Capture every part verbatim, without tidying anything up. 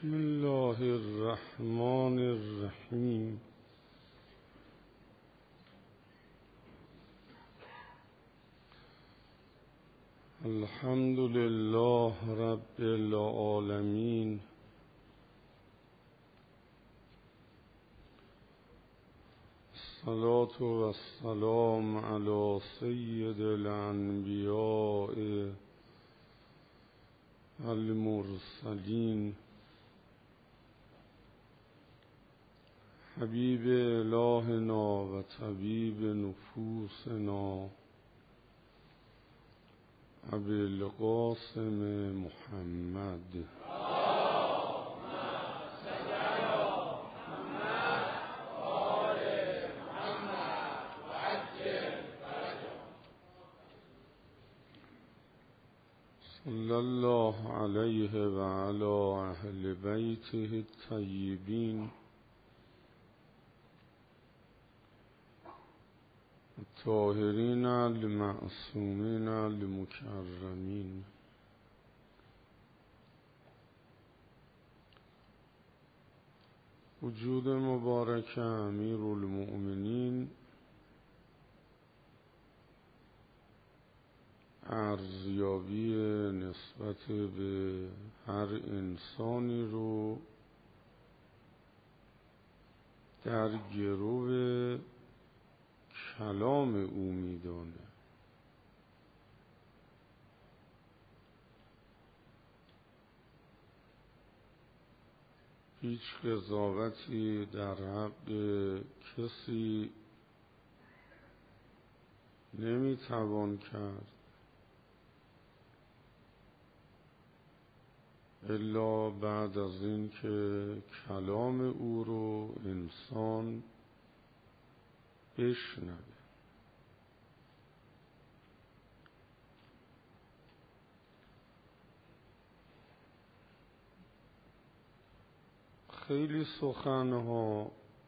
بسم الله الرحمن الرحیم. الحمد لله رب العالمین. الصلاة والسلام علی سید الانبیاء المرسلین حبیب الهنا و طبیب نفوسنا ابی القاسم محمد. صلی الله علیه و علی اهل بیته الطیبین الطاهرین المعصومین المکرمین. وجود مبارک امیر المؤمنین ارزیابی نسبت به هر انسانی رو در گرو کلام او میدانه. هیچ قضاوتی در حق کسی نمیتوان کرد الا بعد از این که کلام او رو انسان بشنوه. خیلی سخنها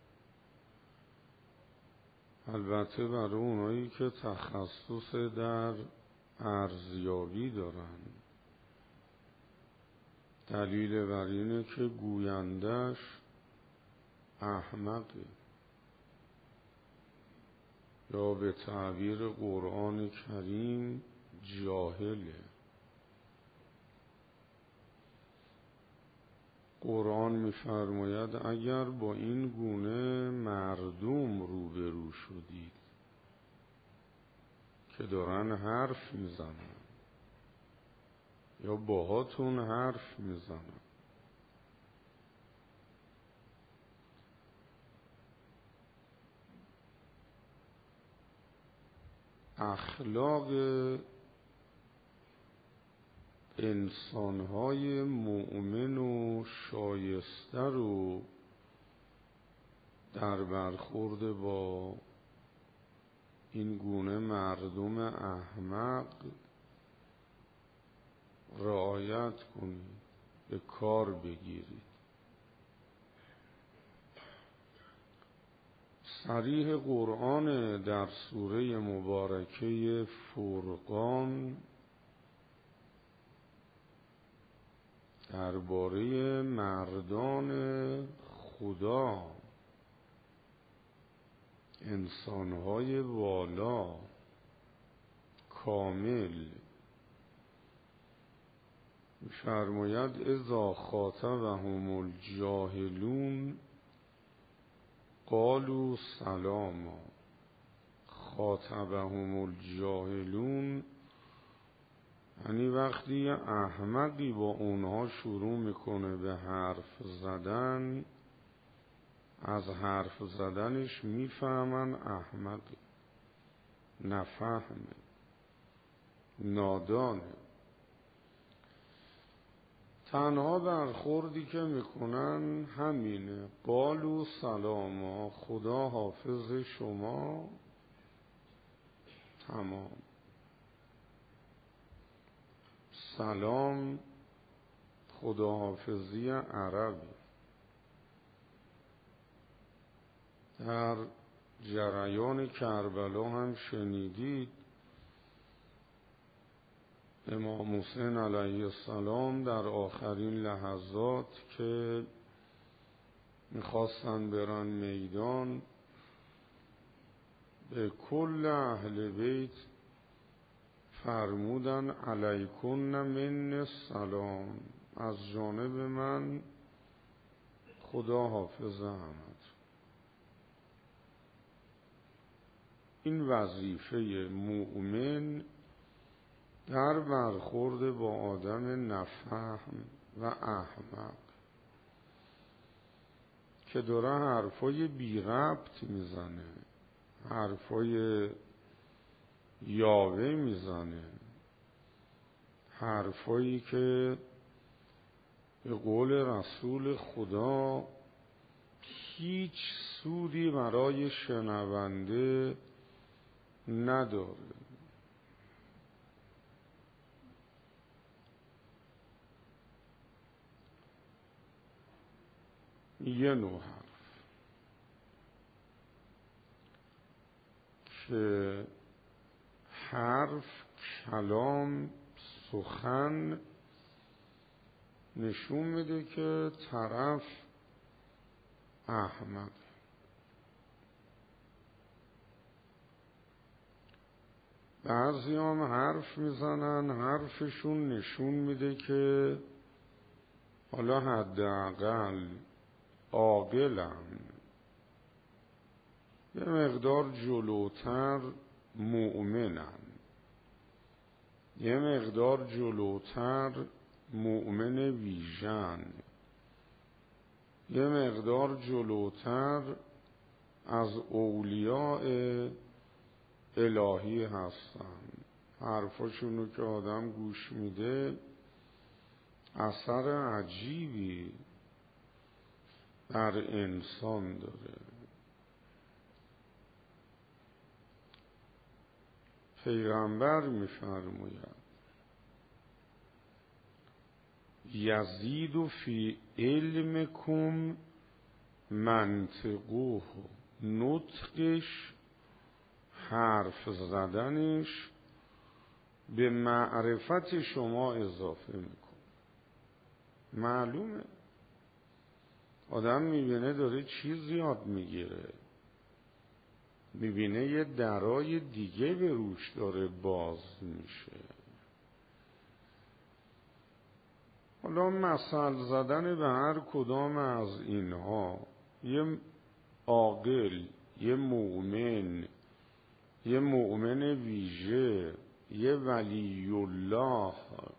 البته برای اونایی که تخصص در ارزیابی دارن، دلیل بر اینه که گویندش احمقه یا به تعبیر قرآن کریم جاهله. قرآن می‌فرماید اگر با این گونه مردم روبرو شدید که دارن حرف میزنن یا باهاتون حرف میزنن، اخلاق انسانهای مؤمن و شایسته رو در برخورد با این گونه مردم احمق رعایت کنید، به کار بگیرید. صریح قرآن در سوره مبارکه فرقان درباره مردان خدا، انسانهای والا کامل می‌فرماید اذا خاطبهم الجاهلون قالوا سلاما. خاطبهم الجاهلون یعنی وقتی احمقی با اونها شروع میکنه به حرف زدن، از حرف زدنش میفهمن احمقی، نفهمه، نادانه. تنها برخوردی که میکنن همینه، قالوا سلاما، خدا حافظ شما، تمام. سلام خداحافظی عربی. در جریان کربلا هم شنیدید امام حسین علیه السلام در آخرین لحظات که میخواستن برن میدان به کل اهل بیت فرمودن علیکن من السلام، از جانب من خدا حافظ همت. این وظیفه مؤمن در برخورد با آدم نفهم و احمق که داره حرفای بی ربط میزنه، حرفای یاوه میزنه، حرفایی که به قول رسول خدا هیچ سودی برای شنونده نداره. یه نوع حرف که حرف، کلام، سخن نشون میده که طرف احمق. بعضی هم حرف میزنن، حرفشون نشون میده که حالا حداقل عاقلن، یه مقدار جلوتر مؤمنن، یه مقدار جلوتر مؤمن ویژن، یه مقدار جلوتر از اولیاء الهی هستن. حرفاشونو که آدم گوش میده اثر عجیبی بر انسان داره. پیغمبر میفرماید یزید فی علمکم منطقوه، نطقش، حرف زدنش به معرفت شما اضافه میکن. معلومه آدم میبینه داره چیز یاد میگیره، میبینه یه درای دیگه به روش داره باز میشه. حالا مثل زدن به هر کدام از اینها یه عاقل، یه مؤمن، یه مؤمن ویژه، یه ولی الله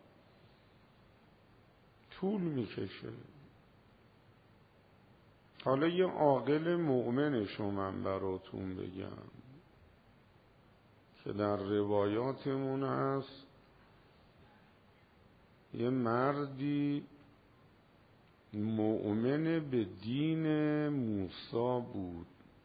طول میکشه. حالا یه عاقل مؤمنشو من براتون بگم که در روایاتمون هست. یه مردی مؤمن به دین موسی بود.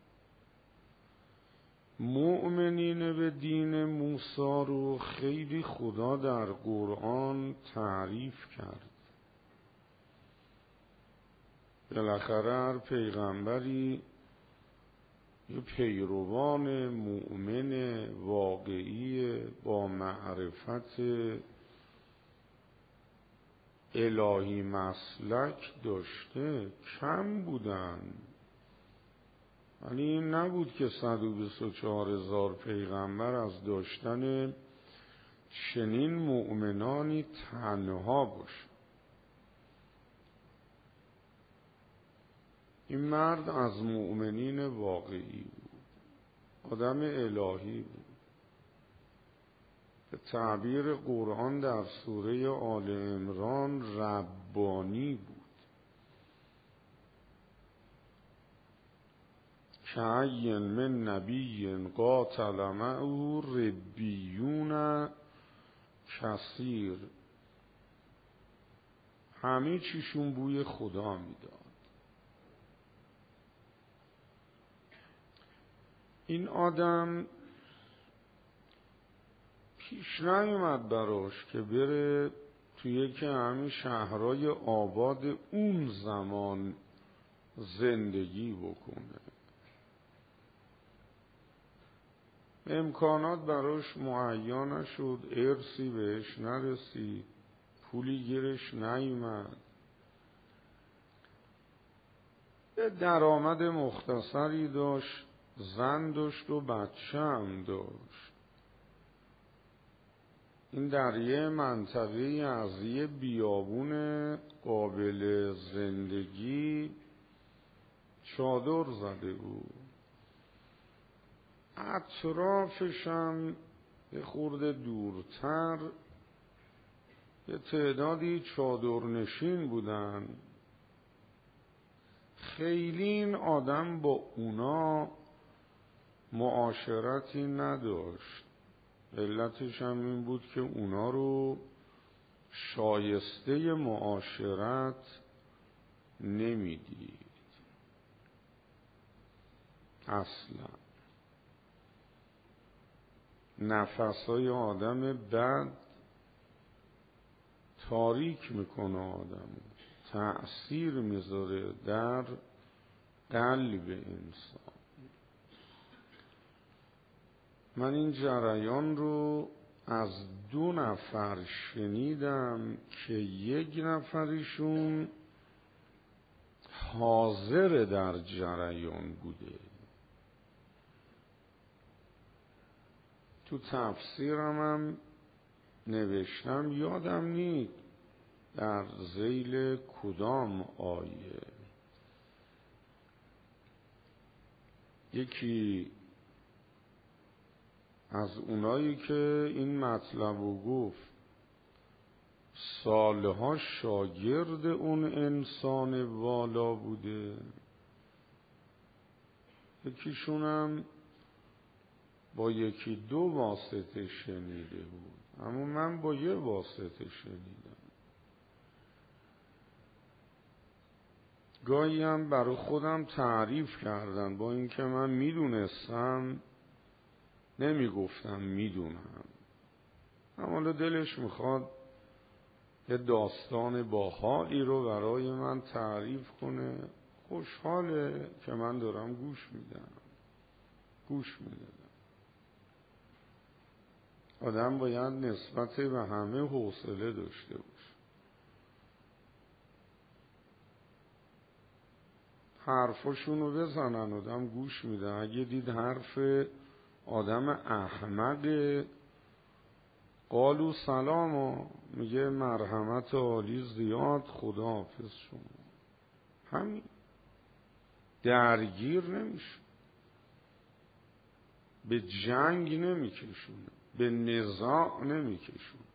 مؤمنین به دین موسی رو خیلی خدا در قرآن تعریف کرد. بالاخره هر پیغمبری یه پیروان مؤمن واقعی با معرفت الهی مسلک داشته، کم بودن. ولی این نبود که صد و بیست و چهار هزار پیغمبر از داشتن چنین مؤمنانی تنها باشه. این مرد از مؤمنین واقعی بود، آدم الهی بود. به تعبیر قرآن در سوره آل عمران ربانی بود. کأی من نبی قاتل معه ربیون کثیر، همه چیشون بوی خدا میداد. این آدم پیش نیومد براش که بره توی یکی همین شهرهای آباد اون زمان زندگی بکنه. امکانات براش مهیا نشد، ارثی بهش نرسید، پولی گیرش نیامد، یه درآمد مختصری داشت، زن داشت و بچه هم داشت. این در یه منطقه از یه بیابون قابل زندگی چادر زده بود. اطرافش هم یه خورده دورتر یه تعدادی چادرنشین بودن. خیلی این آدم با اونا معاشرتی نداشت. علتش هم این بود که اونا رو شایسته معاشرت نمیدید اصلا. نفسهای آدم بد تاریک میکنه آدم، تأثیر میذاره در قلب انسان. من این جریان رو از دو نفر شنیدم که یک نفرشون حاضر در جریان بوده. تو تفسیرم هم نوشتم، یادم نید در ذیل کدام آیه. یکی از اونایی که این مطلب رو گفت سالها شاگرد اون انسان والا بوده، یکیشونم با یکی دو واسطه شنیده بود، اما من با یه واسطه شنیدم. گاهی هم برای خودم تعریف کردن، با اینکه من میدونستم نمیگفتم میدونم، اما دلش میخواد یه داستان باحالی رو برای من تعریف کنه. خوشحاله که من دارم گوش میدم گوش میدم. آدم باید نسبت به همه حوصله داشته باشه. حرفاشون رو بزنن، آدم گوش میده. اگه دید حرف آدم احمق، قالو سلامو، میگه مرحمت عالی زیاد، خداحافظ شما. همین، درگیر نمیشه، به جنگ نمیکشونه، به نزاع نمیکشونه.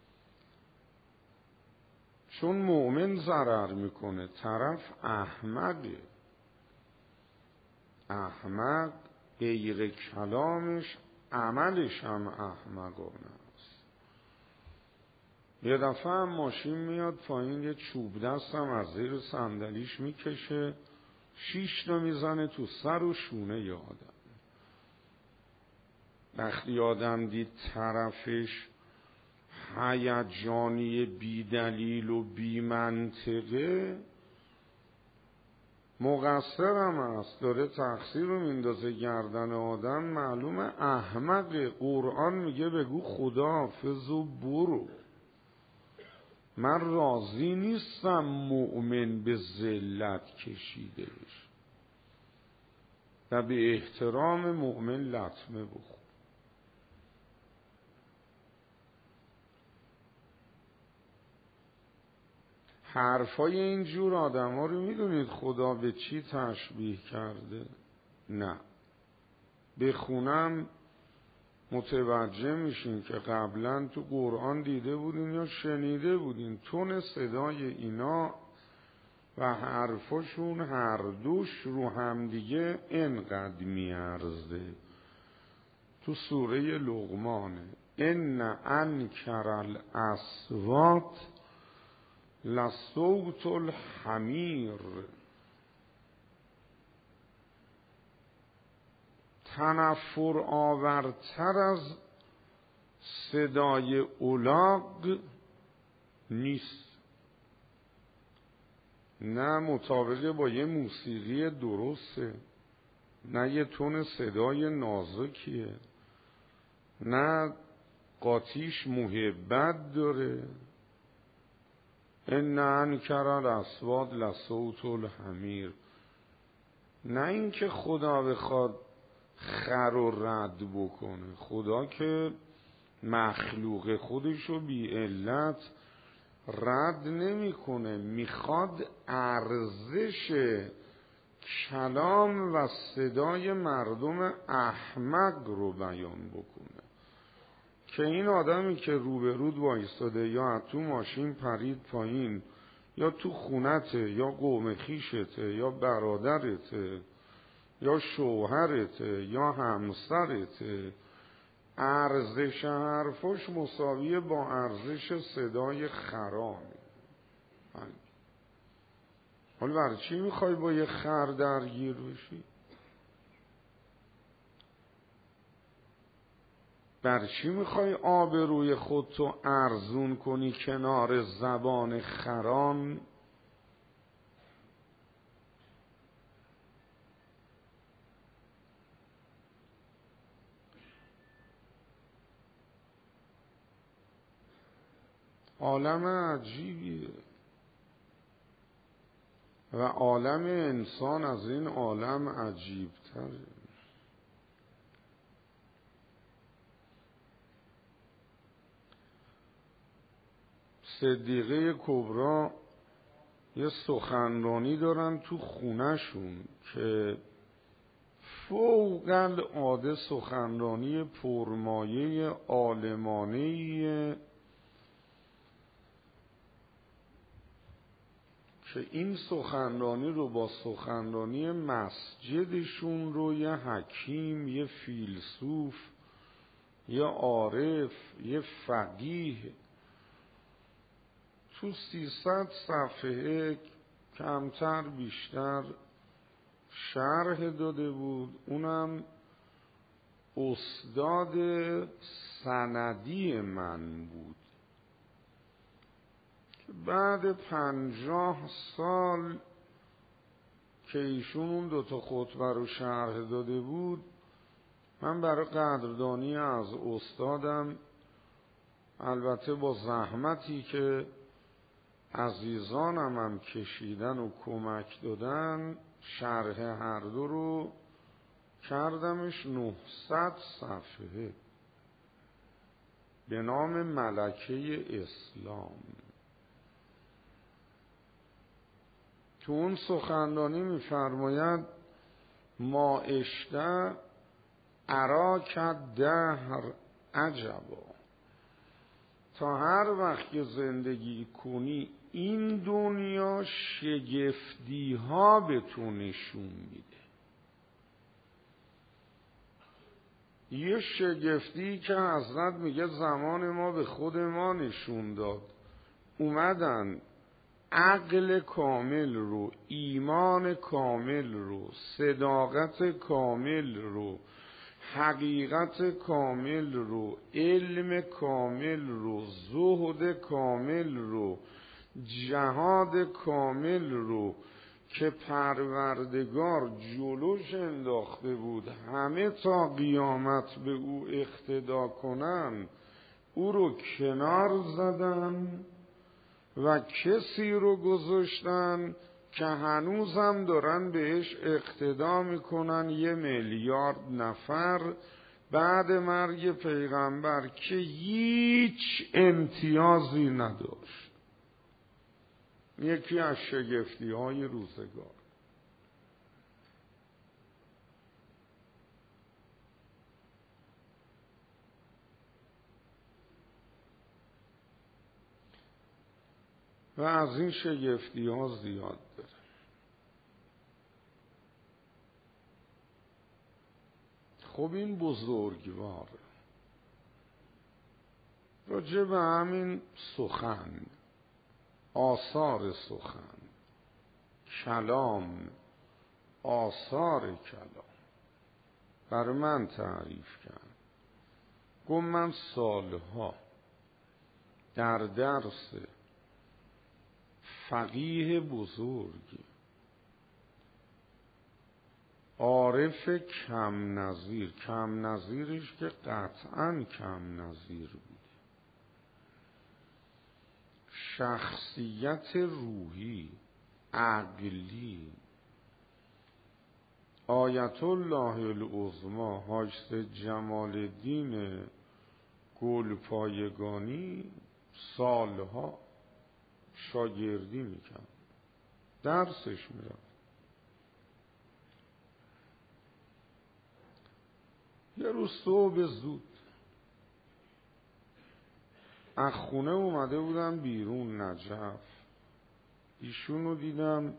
چون مؤمن ضرر میکنه، طرف احمقه. احمق غیر کلامش عملش هم احمقانه است. یه دفعه هم ماشین میاد پایین، یه چوب دست هم از زیر صندلیش میکشه، شیش تا میزنه تو سر و شونه ی آدم. وقتی آدم دید طرفش هیجانی بی دلیل و بی منطقه، مقصرم است، داره تقصیر رو میندازه گردن آدم، معلومه احمق. قرآن میگه بگو خداحافظ و برو. من راضی نیستم مؤمن به ذلت کشیده بشه و به احترام مؤمن لطمه بخور. حرفای اینجور آدم ها رو میدونید خدا به چی تشبیه کرده؟ نه، بخونم متوجه میشین که قبلا تو قرآن دیده بودین یا شنیده بودین. تون صدای اینا و حرفاشون هر دوش رو همدیگه انقدر میارزه. تو سوره لقمانه، ان انکر الاصوات لصوت الحمیر. تنفر آورتر از صدای الاغ نیست. نه مطابق با یه موسیقی درسته، نه یه تون صدای نازکیه. نه قاطیش محبت داره. ان انکر الاصوات لصوت الحمیر. نه اینکه خدا بخواد خر رو رد بکنه، خدا که مخلوق خودشو بی علت رد نمیکنه، میخواد ارزش کلام و صدای مردم احمق رو بیان بکنه که این آدمی که روبرود وایستاده یا از تو ماشین پرید پایین یا تو خونته یا قوم خیشته یا برادرته یا شوهرته یا همسرته، ارزش حرفش مساویه با ارزش صدای خرامه. حالا برای چی میخوای با یه خر درگیر بشی؟ برای چی میخوای آبروی خودتو ارزون کنی کنار زبان خران؟ عالم عجیبیه و عالم انسان از این عالم عجیبتره. صدیقه کبرا یه سخنرانی دارن تو خونه‌شون که فوق العاده سخنرانی پرمایه عالمانه‌ایه که این سخنرانی رو با سخنرانی مسجدشون رو یه حکیم، یه فیلسوف، یه عارف، یه فقیه تو سیصد صفحه کمتر بیشتر شرح داده بود. اونم استاد سندی من بود که بعد پنجاه سال که ایشون اون دوتا خطبه رو شرح داده بود، من برای قدردانی از استادم، البته با زحمتی که عزیزانم هم کشیدن و کمک دادن، شرح هر دو رو کردمش نهصد صفحه به نام ملکه اسلام. تو اون سخنرانی می‌فرماید ما اشته اراک دهر عجبا، تا هر وقت که زندگی کنی این دنیا شگفتی ها به تو نشون میده. یه شگفتی که حضرت میگه زمان ما به خود ما نشون داد، اومدن عقل کامل رو، ایمان کامل رو، صداقت کامل رو، حقیقت کامل رو، علم کامل رو، زهد کامل رو، جهاد کامل رو که پروردگار جلوش انداخته بود همه تا قیامت به او اقتدا کنن، او رو کنار زدن و کسی رو گذاشتن که هنوزم دارن بهش اقتدا میکنن، یه میلیارد نفر بعد مرگ پیغمبر که هیچ امتیازی نداشت. یکی از شگفتی های روزگار. و از این شگفتی ها زیاد داره. خب این بزرگوار راجع به همین سخن، آثار سخن، کلام، آثار کلام برای من تعریف کرد. گفت من سالها در درس فقیه بزرگ، عارف عارف کم نظیر، کم نظیرش که قطعاً کم نظیر بود، شخصیت روحی عقلی آیت الله العظما حاج جمال الدین گلپایگانی سالها شاگردی میکرد، درسش میرفت. یه روز صبح زود از خونه اومده بودم بیرون نجف، ایشونو دیدم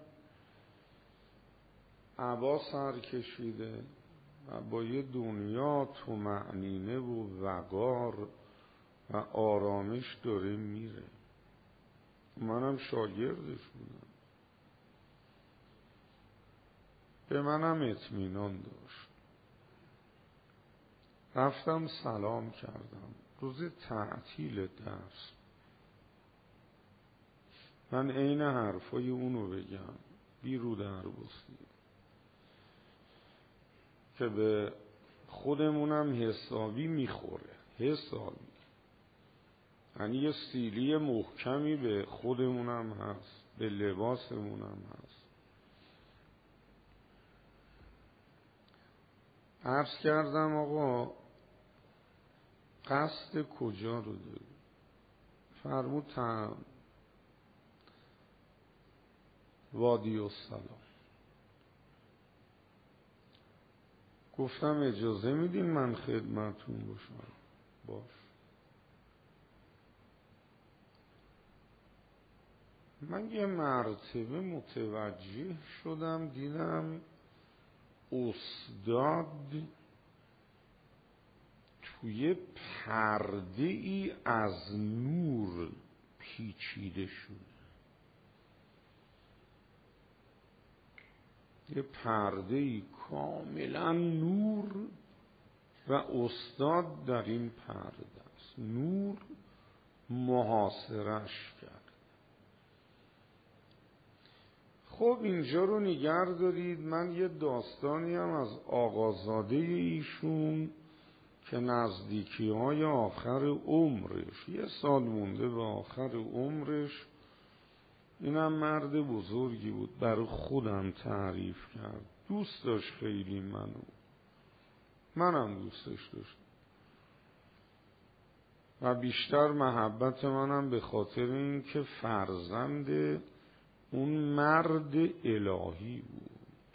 عبا سر کشیده و با یه دنیا طمأنینه و وقار و آرامش داره میره. منم شاگردش بودم، به منم اطمینان داشت. رفتم سلام کردم، روز تعطیل درس. من عین حرفای اونو بگم بیرو در بسید که به خودمونم حسابی میخوره، حسابی، یعنی یه سیلی محکمی به خودمونم هست، به لباسمونم هست. عرض کردم آقا قصد کجا رو داری؟ فرمود تن وادی السلام. گفتم اجازه میدین من خدمتون باشم؟ باش. من یه مرتبه متوجه شدم، دیدم استاد توی پرده ای از نور پیچیده شده، یه پرده ای کاملا نور و استاد در این پرده است. نور محاصرش کرد. خب اینجا رو نگه دارید. من یه داستانی هم از آقازاده ایشون که نزدیکی های آخر عمرش، یه سال مونده به آخر عمرش، اینم مرد بزرگی بود، برای خودم تعریف کرد. دوست داشت خیلی منو، منم دوستش داشتم و بیشتر محبت منم به خاطر این که فرزند اون مرد الهی بود.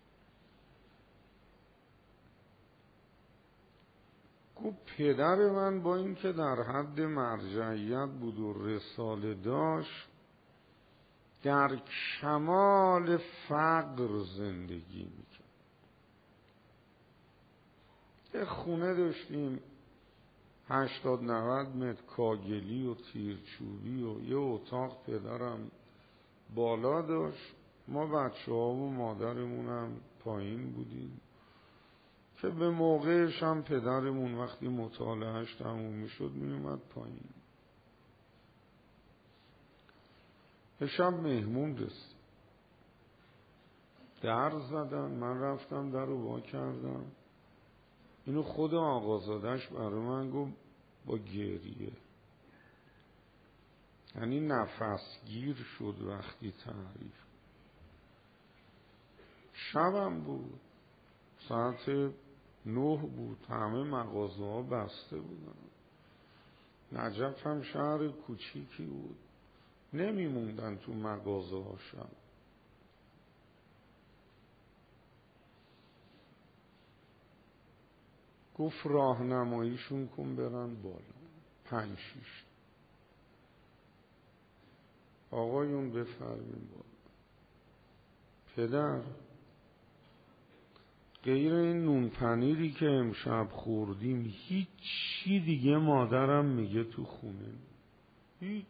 گفت پدر من با این که در حد مرجعیت بود و رساله داشت، در کمال فقر زندگی میکرد. یه خونه داشتیم هشتاد نود متر کاگلی و تیرچوبی و یه اتاق پدرم بالا داشت، ما بچه ها و مادرمونم پایین بودیم که به موقعش هم پدرمون وقتی مطالعهش تموم میشد میومد پایین. به شب مهمون رسید، در زدن، من رفتم در رو وا کردم. اینو خود آقازادش برای من گفت با گریه، یعنی نفسگیر شد وقتی تعریف. شبم بود، ساعت نه بود، همه مغازه ها بسته بودن. نجف هم شهر کوچیکی بود، نمیموندن تو مغازه ها شب. گفت راهنماییشون کن برن بالا. پنج شیش آقایون بفرمین بالا. پدر غیر این نون پنیری که امشب خوردیم هیچی دیگه مادرم میگه تو خونه، هیچ.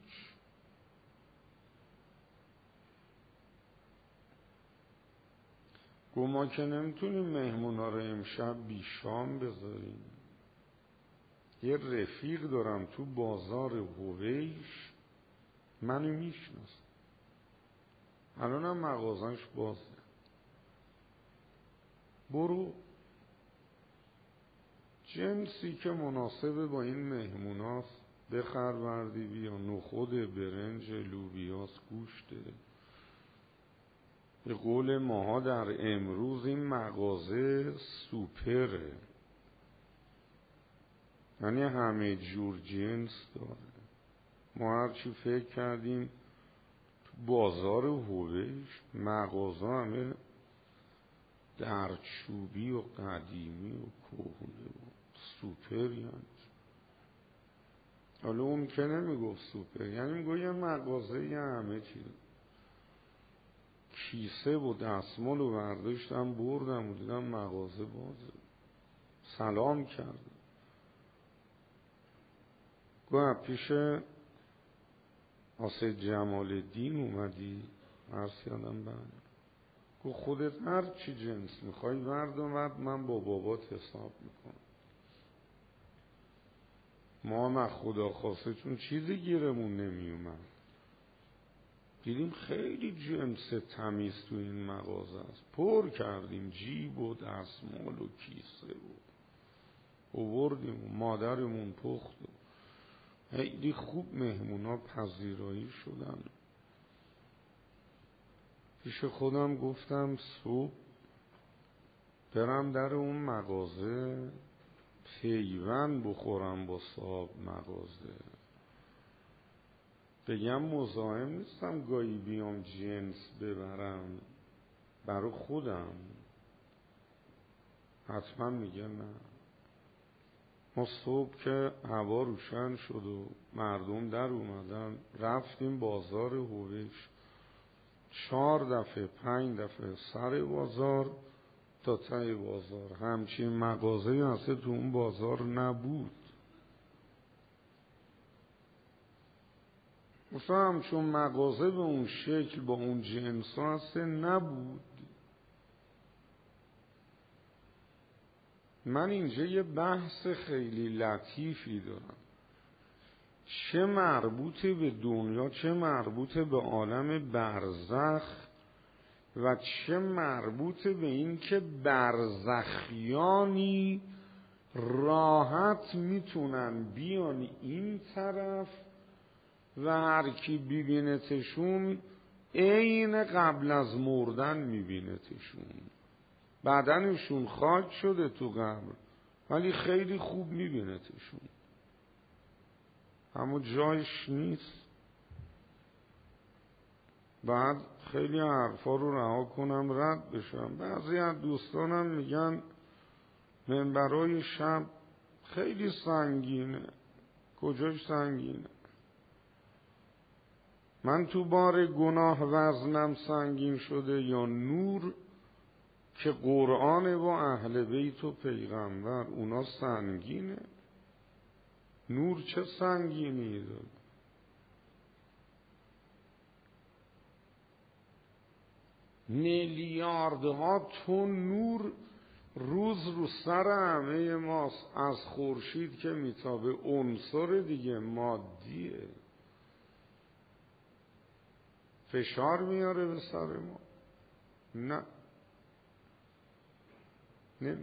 گفت ما که نمیتونیم مهمونا رو امشب بیشام بذاریم. یه رفیق دارم تو بازار هویش، منو میشناسه، الانم مغازش بازه. برو جنسی که مناسب با این مهموناست بخر وردی بیا، نخود، برنج، لوبیاس، گوشته. به قول ماها در امروز این مغازه سوپره، یعنی همه جور جنس داره. ما هرچی فکر کردیم تو بازار هویش مغازه همه درچوبی و قدیمی و کهنه و سوپر، یعنی حالا اون که نمیگفت سوپر، یعنی میگو یه مغازه یه همه چیز. کیسه و دستمال و برداشتم بردم و دیدم مغازه بازه، سلام کردم. گوه پیش آسد جمال الدین اومدی؟ عرص یادم بند. گو خودت هر چی جنس میخوای ورد و ورد، من با بابات حساب میکنم. ما هم خدا خواسته چون چیزی گیرمون نمیومد، دیدیم خیلی جنس تمیز تو این مغازه است، پر کردیم جیب و دستمال و کیسه و آوردیم و مادرمون پخت و خیلی خوب مهمونا پذیرایی شدن. پیش خودم گفتم صبح برم در اون مغازه پیوند بخورم با صاحب مغازه، بگم مزاحم نیستم گاهی بیام جنس ببرم برای خودم. حتما میگه نه. ما صبح که هوا روشن شد و مردم در اومدن رفتیم بازار هویش، چهار دفعه پنج دفعه سر بازار تا ته بازار، همچین مغازه اصلا تو اون بازار نبود. مثلا همچون مغازه به اون شکل با اون جنس ها اصلا نبود. من اینجا یه بحث خیلی لطیفی دارم، چه مربوطه به دنیا، چه مربوطه به عالم برزخ و چه مربوطه به این که برزخیانی راحت میتونن بیان این طرف و هر کی ببینتشون عین قبل از مردن میبینتشون، بدنشون خاک شده تو قبر ولی خیلی خوب میبینتشون، اما جایش نیست. بعد خیلی حرفا رو رها کنم رد بشم. بعضی از دوستانم میگن منبرای شب خیلی سنگینه. کجاش سنگینه؟ من تو بار گناه وزنم سنگین شده یا نور که قرآن و اهل بیت و پیغمبر اونا سنگینه؟ نور چه سنگینی داره؟ میلیاردها تن نور روز رو سر همه ماست، از خورشید که میتابه عنصر دیگه مادیه، فشار میاره به سر ما؟ نه، نمیاره.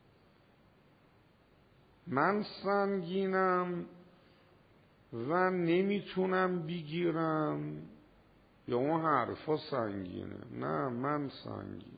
من سنگینم و نمیتونم بگیرم یا اون حرفا سنگینه؟ نه، من سنگین.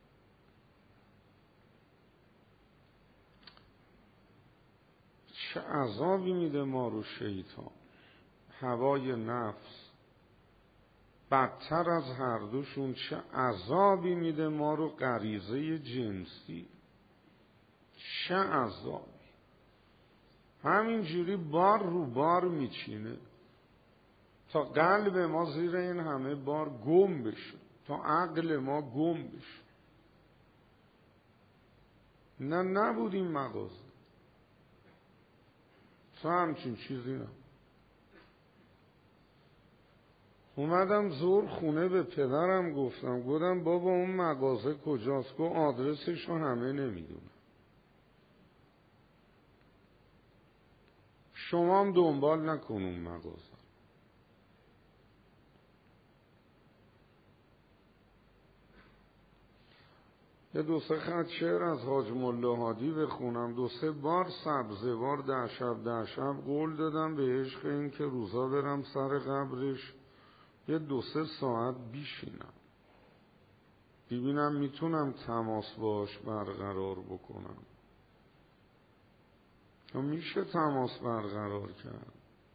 چه عذابی میده ما رو شیطان، هوای نفس، بدتر از هر دوشون چه عذابی میده ما رو غریزه جنسی، چه عذابی. همینجوری بار رو بار میچینه تا قلب ما زیر این همه بار گم بشه، تا عقل ما گم بشه. نه نبودیم مغازه تو همچین چیزی نه. اومدم زور خونه به پدرم گفتم، گفتم بابا اون مغازه کجاست؟ گفت آدرسش رو همه نمیدونم. شما هم دنبال نکن اون مغازه. یه دو سه خط شعر از حاج ملا هادی بخونم. دو سه بار سبزوار ده شب ده شب قول دادم به عشق این که روزا برم سر قبرش یه دو سه ساعت بیشینم ببینم میتونم تماس باش برقرار بکنم. یا میشه تماس برقرار کرد.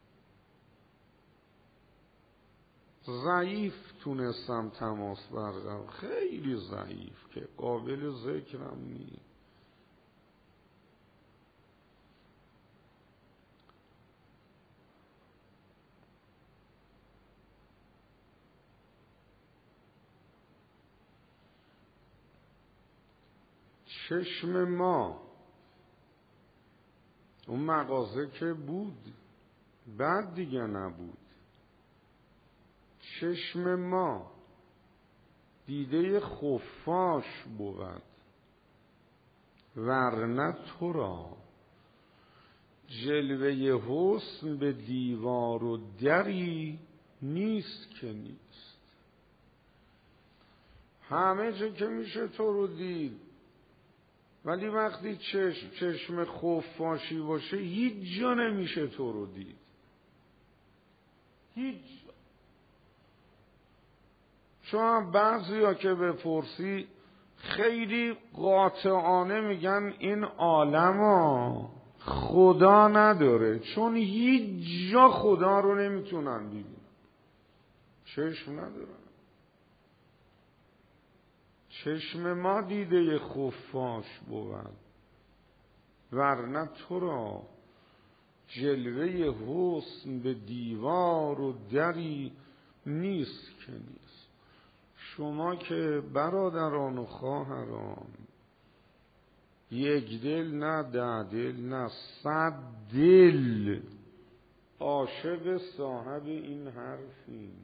ضعیف تونستم تماس برقرار، خیلی ضعیف که قابل ذکرم نیست. چشم ما اون مغازه که بود بعد دیگه نبود. چشم ما دیده خفاش بود ورنه تو را جلوه حسن به دیوار و دری نیست که نیست. همه جا که میشه تو رو دید، ولی وقتی چشم چشم خفاشی باشه هیچ جا نمیشه تو رو دید. هیچ جا. چون بعضی ها که بپرسی خیلی قاطعانه میگن این عالم ها خدا نداره، چون هیچ جا خدا رو نمیتونن ببینن، چشم ندارن. چشم ما دیده خفاش بود ورنه تو را جلوه حسن به دیوار و دری نیست که نیست. شما که برادران و خواهران یک دل نه ده دل نه صد دل عاشق صاحب این حرفی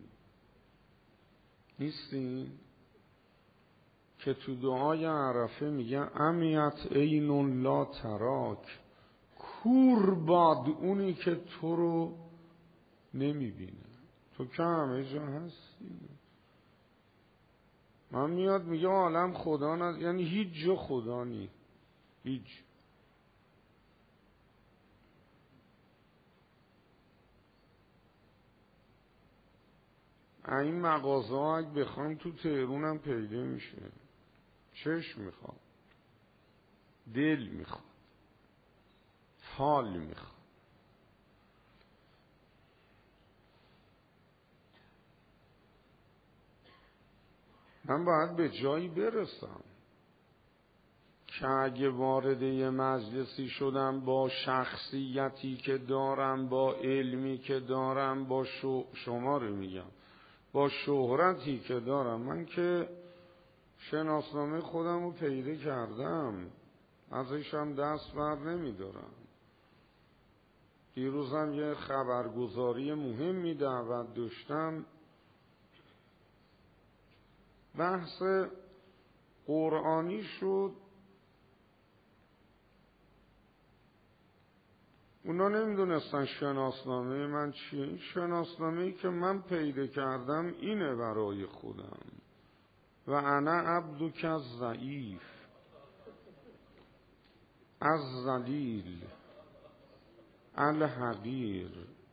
نیستین که تو دعای عرفه میگن امیت عین لا تراک، کور باد اونی که تو رو نمیبینه. تو که همه جا هستی. من میاد میگه عالم خدا ند، یعنی هیچ جا خدا نی، هیچ. این مغازه ها اگه بخوام تو تهرونم پیدا میشه. چشم میخواد، دل میخواد، حال میخواد. من باید به جایی برسم که اگه وارد یه مجلسی شدم با شخصیتی که دارم، با علمی که دارم، با شو شما رو میگم با شهرتی که دارم، من که شناسنامه خودم رو پیدا کردم، ازشم دست بر نمیدارم. دیروزم یه خبرگزاری مهمی دعوت داشتم، بحث قرآنی شد. اونا نمیدونستن شناسنامه من چیه. این شناسنامه‌ای که من پیدا کردم اینه برای خودم. و انا عبدک الضعیف الذلیل الحقیر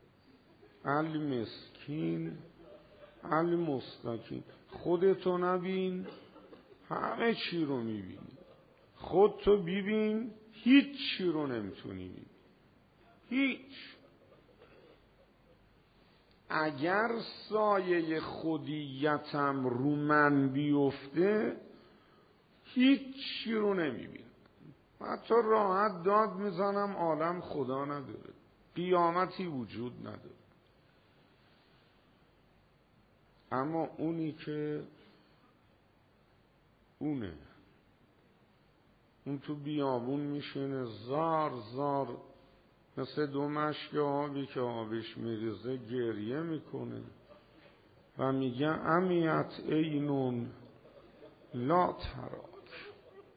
المسکین المستکین. خودتو نبین همه چی رو میبینی، خودتو ببین هیچ چی رو نمیتونی ببین، هیچ. اگر سایه خودیتم رو من بیفته هیچ چی رو نمیبینم. حتی راحت داد میزنم عالم خدا نداره، قیامتی وجود نداره. اما اونی که اونه، اون تو بیابون میشینه زار زار مثل دو مشک آبی که آبش میریزه گریه میکنه و میگه امیت عین لا تراک،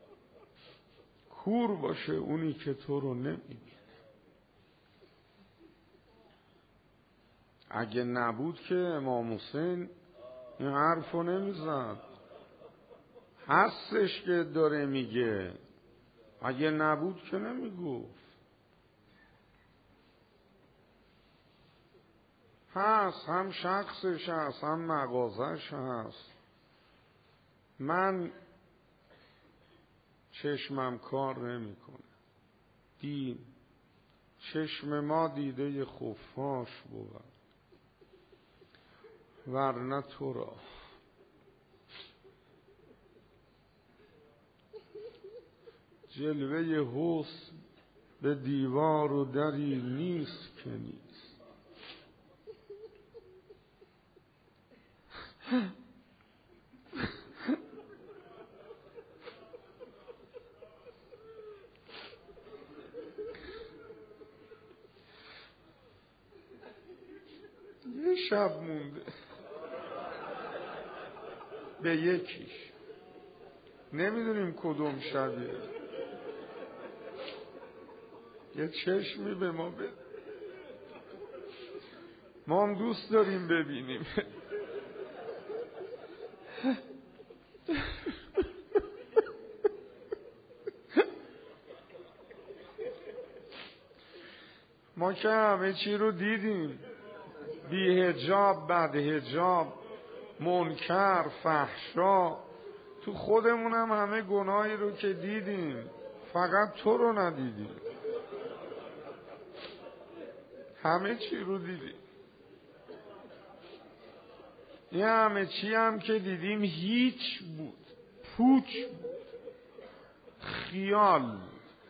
کور باشه اونی که تو رو نمیبینه. اگه نبود که امام حسین این حرفو نمیزد. هستش که داره میگه، اگه نبود که نمیگفت. هست، هم شخصش هست، هم مغازش هست. من چشمم کار نمیکنه. دین چشم ما دیده خفاش بود، ورنه تو را جلوه حسن به دیوار و دری نیست که نیست. یه شب مونده به یکیش، نمیدونیم کدوم شبیه. یه چشمی به ما بده، ما هم دوست داریم ببینیم. ما که همه چی رو دیدیم، بی حجاب، بد حجاب، منکر، فحشا، تو خودمونم همه گناهی رو که دیدیم، فقط تو رو ندیدیم. همه چی رو دیدیم. این همه چی هم که دیدیم هیچ بود، پوچ بود، خیال.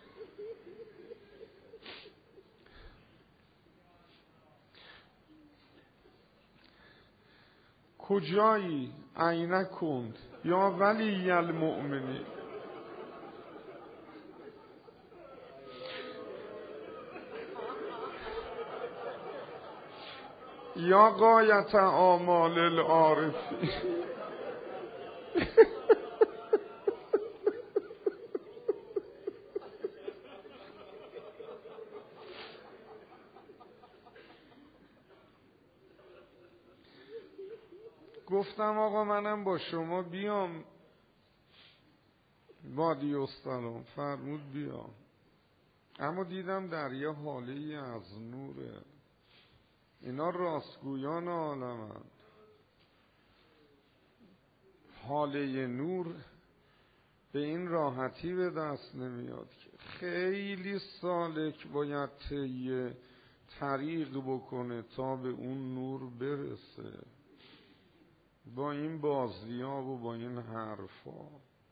کجایی عینه کند یا ولی المؤمنین؟ یا غایت آمال العارفین. گفتم آقا منم با شما بیام وادی استلام، فرمود بیام. اما دیدم در یه حاله از نوره، اینا راستگویان عالمند. حاله نور به این راحتی به دست نمیاد که خیلی سالک باید طی طریق بکنه تا به اون نور برسه، با این بازیاب و با این حرفا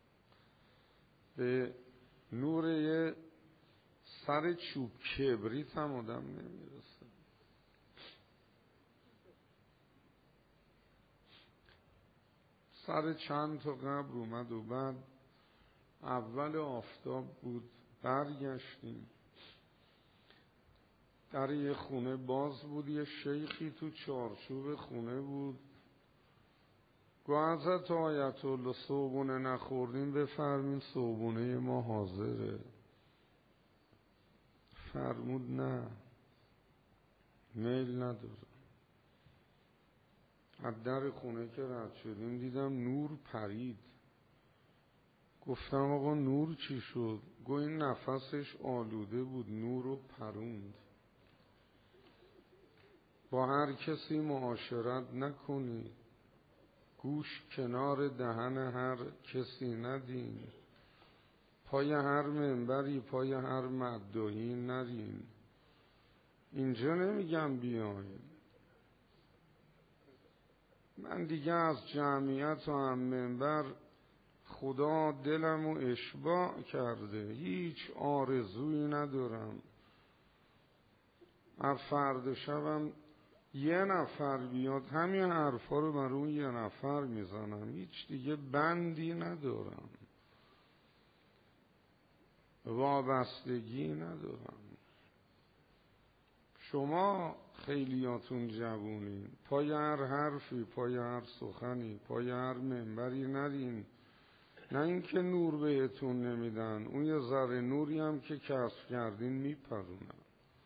به نور یه سر چوب کبریت هم آدم نمیرسه. سر چند تا قبر اومد و بعد اول آفتاب بود، برگشتیم. در یه خونه باز بود، یه شیخی تو چارچوب خونه بود. گو حضرت آیت الله صبحونه نخوردیم، بفرمین صبحونه ما حاضره. فرمود نه، میل نداره. از در خونه که رد شدیم دیدم نور پرید. گفتم آقا نور چی شد؟ گو این نفسش آلوده بود، نور رو پروند. با هر کسی معاشرت نکنی، گوش کنار دهن هر کسی ندین، پای هر منبری پای هر مدعی نرین. اینجا نمیگم بیاین، من دیگه از جمعیت و هم منبر خدا دلمو اشباع کرده، هیچ آرزویی ندارم. از فردا شبم یه نفر بیاد همین حرفا رو بر اون یه نفر میزنم، هیچ دیگه بندی ندارم، وابستگی ندارم. شما خیلیاتون جوونین، پای هر حرفی، پای هر سخنی، پای هر منبری نرین. نه اینکه نور بهتون نمیدن، اون یه ذره نوری هم که کسب کردین میپرونن.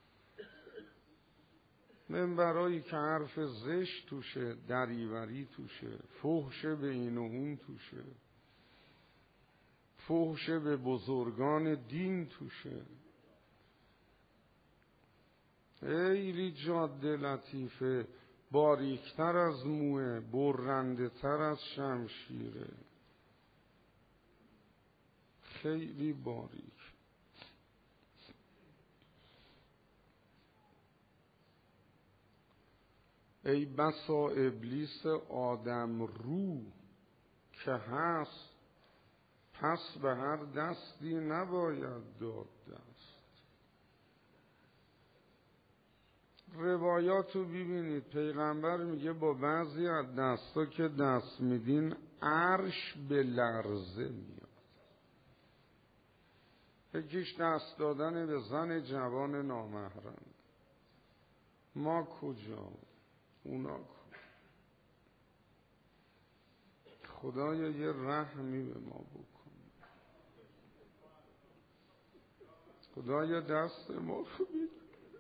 منبرایی که حرف زشت توشه، دریوری توشه، فحش به این و اون توشه، فحش به بزرگان دین توشه. خیلی جاده لطیفه، باریکتر از موه، برنده تر از شمشیره، خیلی باریک. ای بسا ابلیس آدم رو که هست، پس به هر دستی نباید داد دست. روایاتو ببینید، پیغمبر میگه با بعضی از دستا که دست میدین عرش به لرزه میاد. یکیش دست دادن به زن جوان نامحرم. ما کجا؟ اونا کجا؟ خدایا یه رحمی به ما بکن. خدایا دست ما رو بگیر.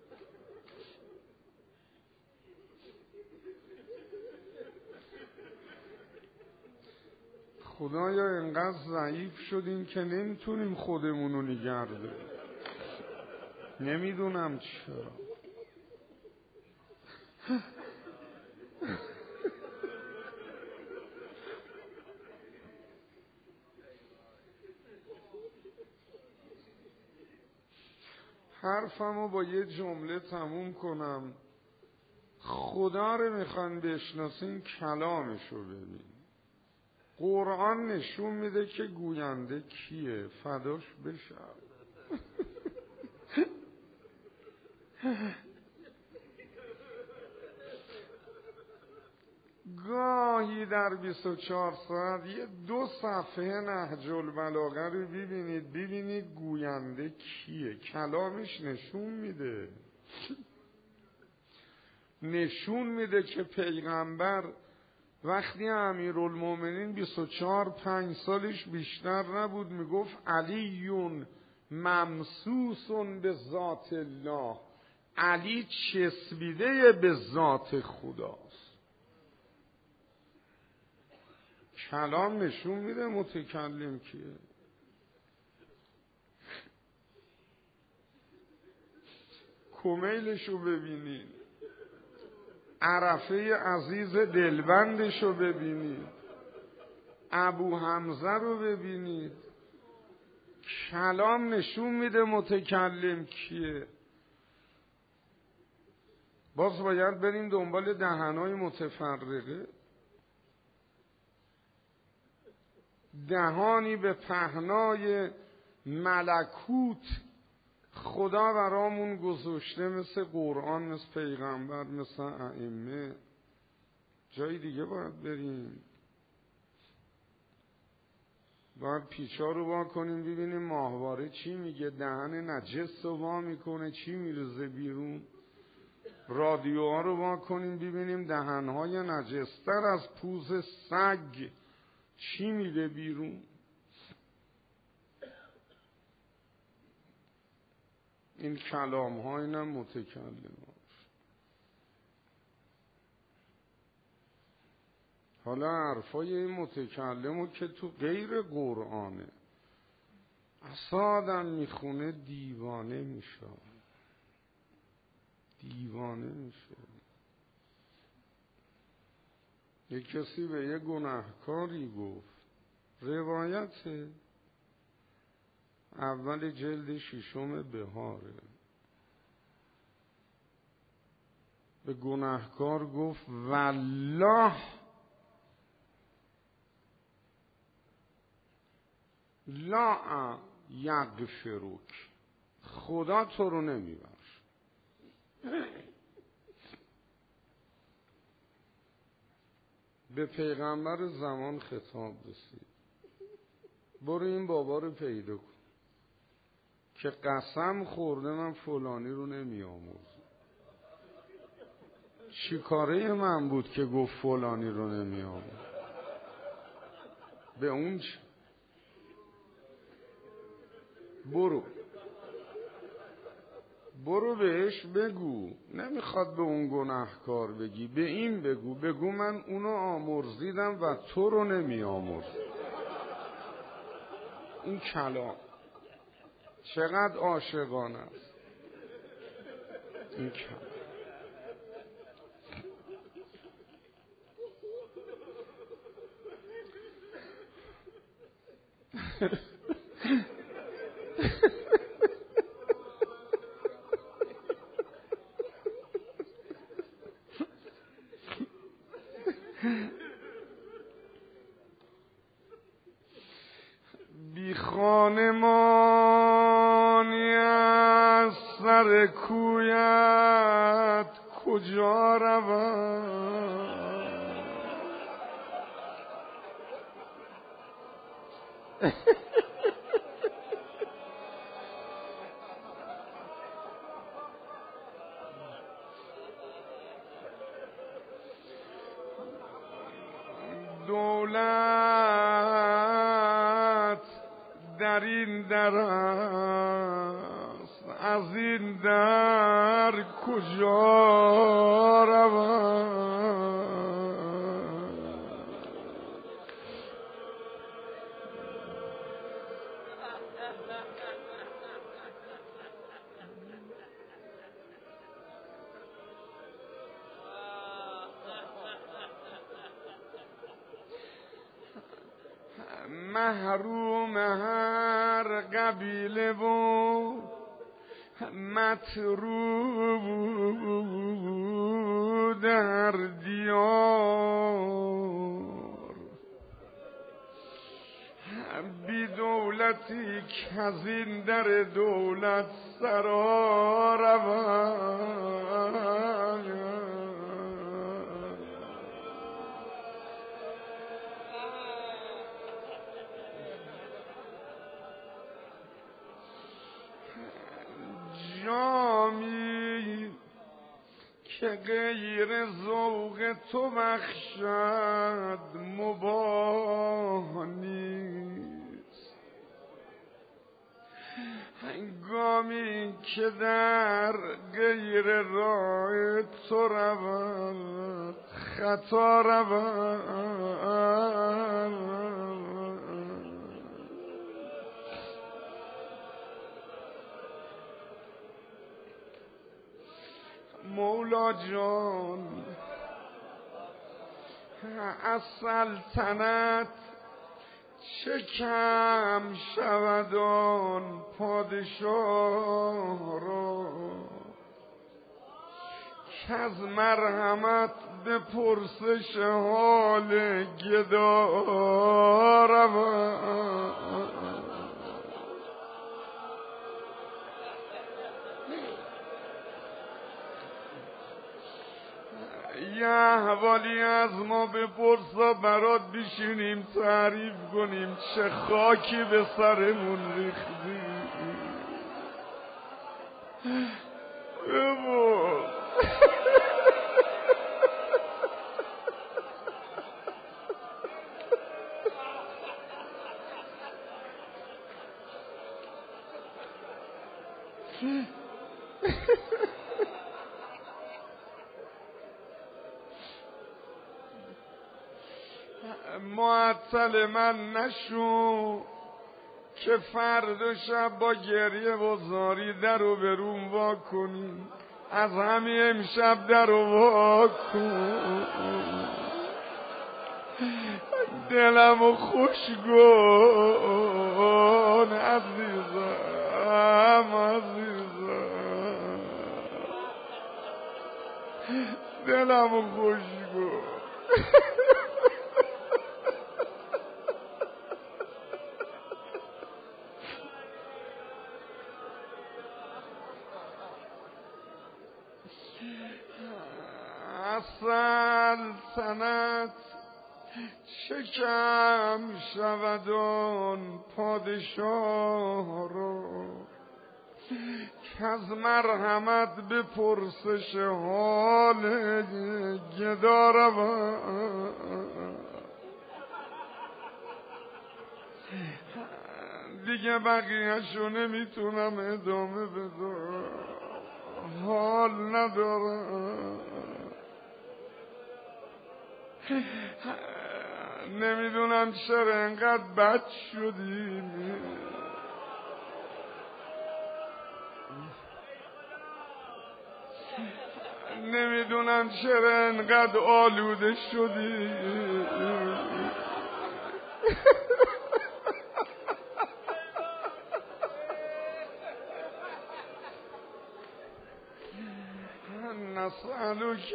خدایا اینقدر ضعیف شدیم که نمیتونیم خودمونو نگه داریم. نمیدونم چرا. حرفمو با یه جمله تموم کنم. خدا رو میخوان بشناسین، کلامشو ببین. قرآن نشون میده که گوینده کیه، فداش بشم. گاهی در بیست و چهار ساعت یه دو صفحه نهج البلاغه رو ببینید، ببینید گوینده کیه، کلامش نشون میده. نشون میده که پیغمبر وقتی امیرالمومنین بیست و چهار پنج سالش بیشتر نبود میگفت علیون ممسوسون به ذات الله، علی چسبیده به ذات خداست. کلام نشون میده متکلم کیه. کمیلشو ببینید، عرفه عزیز دلبندشو ببینید، ابو حمزه رو ببینید. کلام نشون میده متکلم کیه. باز باید بریم دنبال دهنهای متفرقه. دهانی به پهنای ملکوت خدا برامون گذاشته، مثل قرآن، مثل پیغمبر، مثل ائمه. جای دیگه باید بریم، باید پیچا رو وا کنیم ببینیم ماهواره چی میگه، دهن نجس رو وا میکنه چی میرزه بیرون. رادیوها رو وا کنیم ببینیم دهنهای نجستر از پوز سگ چی میده بیرون. این کلام ها اینم متکلم هاش. حالا حرفای این متکلم که تو غیر قرآنه، اصلا آدم میخونه دیوانه میشه، دیوانه میشه. یک کسی به یه گناهکاری گفت، روایت اول جلد ششم بهاره، به گناهکار گفت والله لا یغفرک، خدا تو رو نمیبخش. به پیغمبر زمان خطاب رسید، برو این بابا رو پیدا کن که قسم خورده من فلانی رو نمی آموزم. چی کاره من بود که گفت فلانی رو نمی آموزم؟ به اون چی؟ برو برو بهش بگو، نمیخواد به اون گناهکار بگی، به این بگو، بگو من اونو آمرزیدم و تو رو نمی آمرزم. این کلام چقدر عاشقانه است این کلام. بی خانمانی از سر کویت کجا روم؟ دولت در این در است، از این در کجا روم؟ محروم هر قبیله و مطرود هر دیار، بی دولتی که از این در دولت سرا روم. جامی که غیر ذوق تو بخشد مباح نیست، هنگامی که در غیر راه تو رود خطا رود. مولا جان از سلطنت چه کم شود آن پادشاه را که از مرحمت به پرسش حال گدا رود. یه احوالی از ما بپرسا برات بشینیم تعریف کنیم چه خاکی به سرمون ریختی. ببور معطل من نشو که فردا شب با گریه و زاری در رو به روم وا کنی، از همین امشب در رو وا کن، دلم رو خوش کن عزیزم عزیزم، دلم رو خوش کن. سلطنت چه کم شود آن پادشاه را که از مرحمت به پرسش حال گدا رود. دیگه بقیه‌شو نمیتونم ادامه بدم، حال ندارم، نمیدونم چرا انقدر بد شدیم. نمیدونن چرا انقدر آلوده شدی. نسألك